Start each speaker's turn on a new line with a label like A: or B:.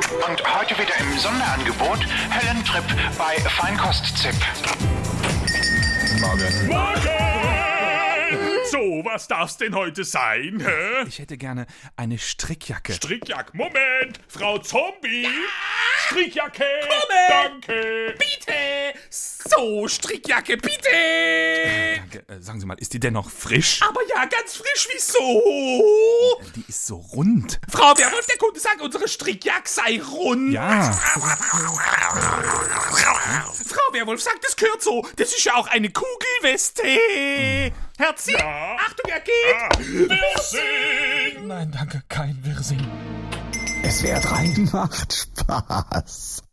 A: Und heute wieder im Sonderangebot Höllentrip bei Feinkost-Zip.
B: Morgen! So, was darf's denn heute sein, hä?
C: Ich hätte gerne eine Strickjacke.
B: Strickjacke, Moment! Frau Zombie! Ja. Strickjacke!
D: Moment.
B: Danke!
D: Bitte! So, Strickjacke, bitte!
C: Danke. Sagen Sie mal, ist die denn noch frisch?
D: Aber ja, ganz frisch, wieso?
C: Die ist so rund.
D: Frau Werwolf, der Kunde sagt, unsere Strickjacke sei rund.
C: Ja.
D: Frau Werwolf sagt, das gehört so. Das ist ja auch eine Kugelweste. Herzi,
B: Ja.
D: Achtung, er geht.
B: Wirsing!
C: Nein, danke, kein Wirsing.
E: SWR 3 macht Spaß.